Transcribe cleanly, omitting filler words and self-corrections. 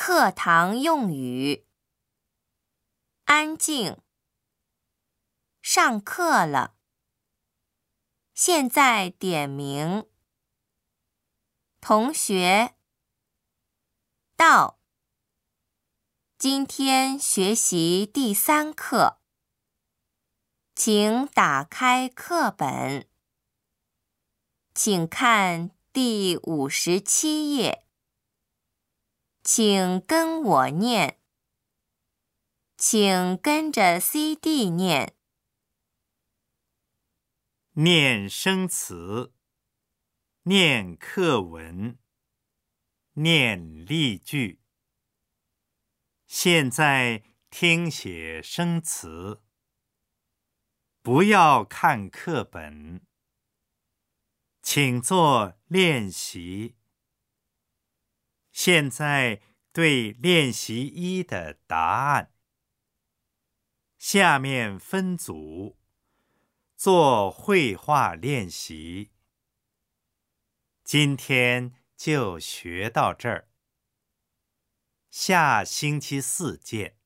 课堂用语：安静。上课了。现在点名。同学。到。今天学习第3课。请打开课本。请看第57页。请跟我念。请跟着 CD 念。 念生词，念课文，念例句。现在听写生词，不要看课本，请做练习。现在对练习1的答案。下面分组做绘画练习。今天就学到这儿，下星期4见。